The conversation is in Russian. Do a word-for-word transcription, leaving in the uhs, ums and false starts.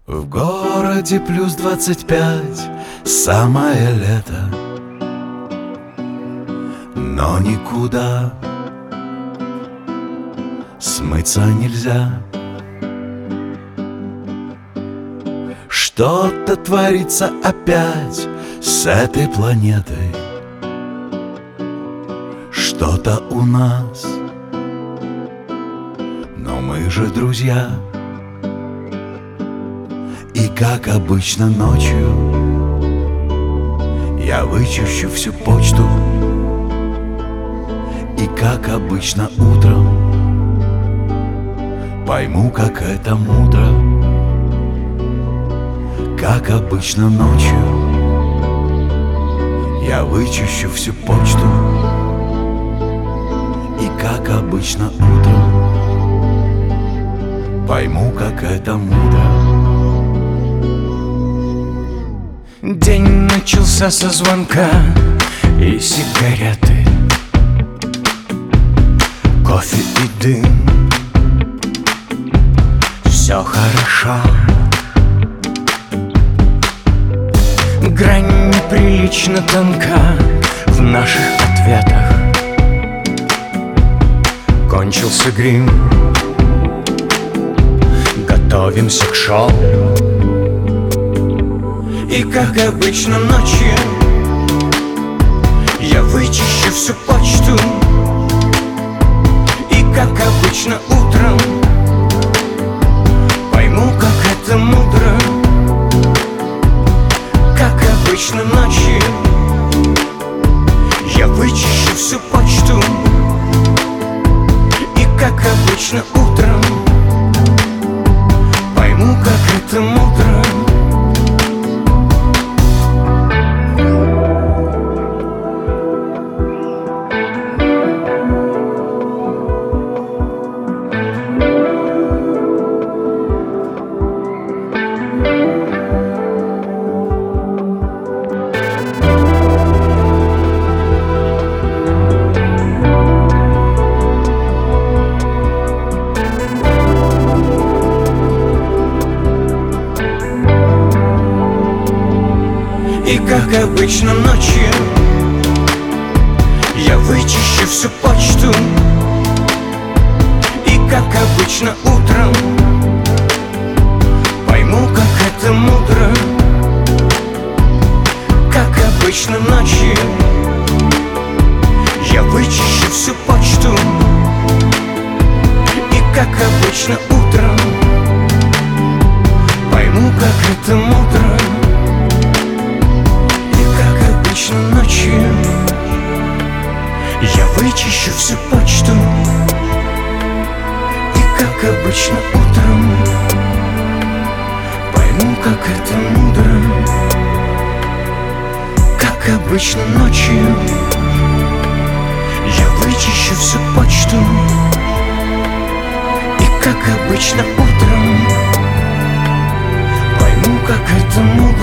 В городе плюс двадцать пять, самое лето, но никуда смыться нельзя. Что-то творится опять с этой планетой, что-то у нас, но мы же друзья. И как обычно ночью я вычищу всю почту, и как обычно утром пойму, как это мудро. Как обычно ночью я вычищу всю почту, и как обычно утром пойму, как это мудро. День начался со звонка и сигареты, кофе и дым. Все хорошо. Грань неприлично тонка в наших ответах. Кончился грим, готовимся к шоу. И как обычно ночью я вычищу всю почту, и как обычно утром пойму, как это мудро. Как обычно ночью я вычищу всю почту, и как обычно утром пойму, как это мудро. И как обычно ночью я вычищу всю почту, и как обычно утром пойму, как это мудро. Как обычно ночью я вычищу всю почту, и как обычно утром пойму, как это мудро. Ночью я вычищу всю почту, и как обычно утром пойму, как это мудро. Как обычно ночью я вычищу всю почту, и как обычно утром пойму, как это мудро.